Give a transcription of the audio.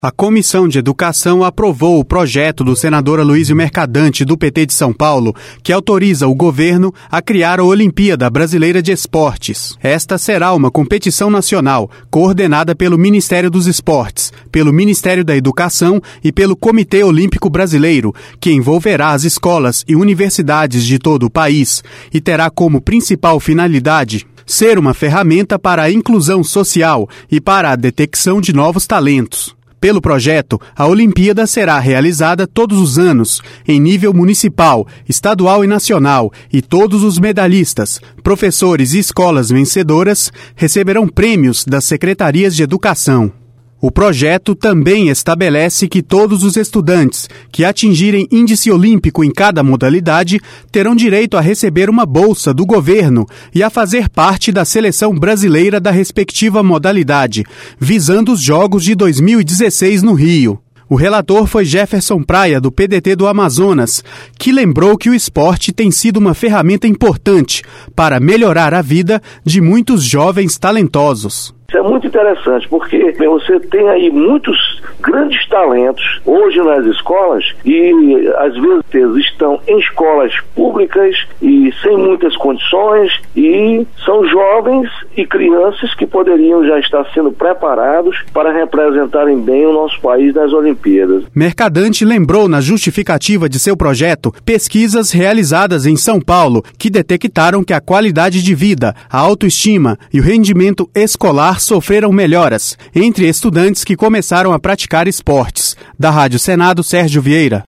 A Comissão de Educação aprovou o projeto do senador Aloysio Mercadante, do PT de São Paulo, que autoriza o governo a criar a Olimpíada Brasileira de Esportes. Esta será uma competição nacional, coordenada pelo Ministério dos Esportes, pelo Ministério da Educação e pelo Comitê Olímpico Brasileiro, que envolverá as escolas e universidades de todo o país e terá como principal finalidade ser uma ferramenta para a inclusão social e para a detecção de novos talentos. Pelo projeto, a Olimpíada será realizada todos os anos, em nível municipal, estadual e nacional, e todos os medalhistas, professores e escolas vencedoras receberão prêmios das secretarias de educação. O projeto também estabelece que todos os estudantes que atingirem índice olímpico em cada modalidade terão direito a receber uma bolsa do governo e a fazer parte da seleção brasileira da respectiva modalidade, visando os Jogos de 2016 no Rio. O relator foi Jefferson Praia, do PDT do Amazonas, que lembrou que o esporte tem sido uma ferramenta importante para melhorar a vida de muitos jovens talentosos. Isso é muito interessante, porque você tem aí muitos grandes talentos hoje nas escolas e às vezes estão em escolas públicas e sem muitas condições e são jovens e crianças que poderiam já estar sendo preparados para representarem bem o nosso país nas Olimpíadas. Mercadante lembrou na justificativa de seu projeto pesquisas realizadas em São Paulo que detectaram que a qualidade de vida, a autoestima e o rendimento escolar sofreram melhoras entre estudantes que começaram a praticar esportes. Da Rádio Senado, Sérgio Vieira.